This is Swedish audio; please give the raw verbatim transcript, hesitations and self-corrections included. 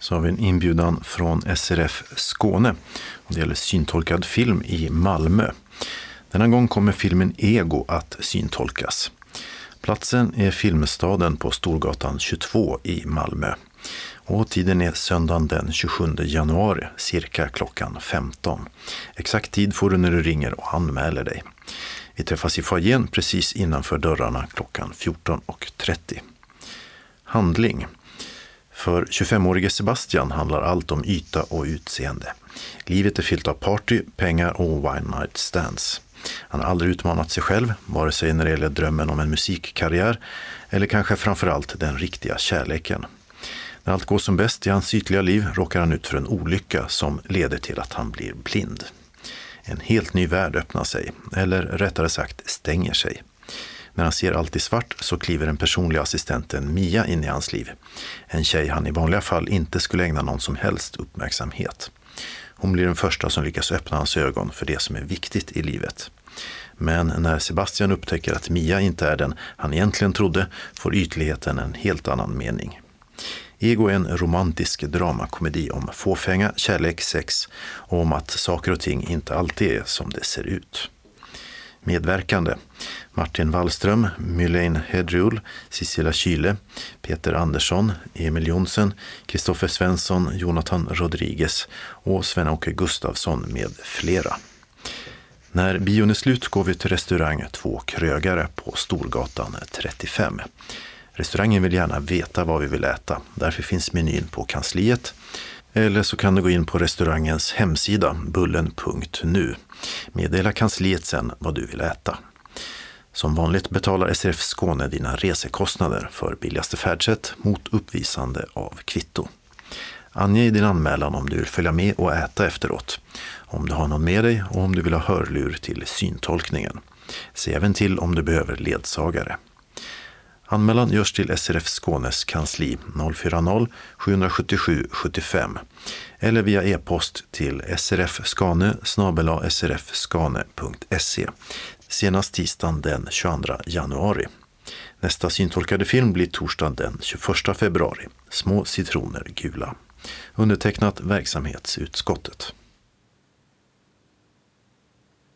så har vi en inbjudan från S R F Skåne. Och det gäller syntolkad film i Malmö. Denna gång kommer filmen Ego att syntolkas. Platsen är Filmstaden på Storgatan tjugotvå i Malmö. Och tiden är söndagen den tjugosjunde januari, cirka klockan femton. Exakt tid får du när du ringer och anmäler dig. Vi träffas i foajén precis innanför dörrarna klockan fjorton och trettio. Handling. För tjugofemårige Sebastian handlar allt om yta och utseende. Livet är fyllt av party, pengar och one night stands. Han har aldrig utmanat sig själv, vare sig när det gäller drömmen om en musikkarriär eller kanske framförallt den riktiga kärleken. När allt går som bäst i hans ytliga liv råkar han ut för en olycka som leder till att han blir blind. En helt ny värld öppnar sig, eller rättare sagt stänger sig. När han ser allt i svart så kliver den personliga assistenten Mia in i hans liv. En tjej han i vanliga fall inte skulle ägna någon som helst uppmärksamhet. Hon blir den första som lyckas öppna hans ögon för det som är viktigt i livet. Men när Sebastian upptäcker att Mia inte är den han egentligen trodde får ytligheten en helt annan mening. Ego är en romantisk dramakomedi om fåfänga, kärlek, sex och om att saker och ting inte alltid är som det ser ut. Medverkande: Martin Wallström, Mylene Hedriul, Cecilia Kyle, Peter Andersson, Emil Jonsson, Kristoffer Svensson, Jonathan Rodriguez och Sven-Åke Gustafsson med flera. När bion är slut går vi till restaurang Två krögare på Storgatan trettiofem. Restaurangen vill gärna veta vad vi vill äta, därför finns menyn på kansliet. Eller så kan du gå in på restaurangens hemsida bullen punkt nu. Meddela kansliet sen vad du vill äta. Som vanligt betalar S R F Skåne dina resekostnader för billigaste färdsätt mot uppvisande av kvitto. Ange i din anmälan om du vill följa med och äta efteråt, om du har någon med dig och om du vill ha hörlur till syntolkningen. Se även till om du behöver ledsagare. Anmälan görs till S R F Skånes kansli noll fyra noll sju sju sju sju fem eller via e-post till srfskane snabel-a srfskane punkt se senast tisdagen den tjugoandra januari. Nästa syntolkade film blir torsdagen den tjugoförsta februari. Små citroner gula. Undertecknat verksamhetsutskottet.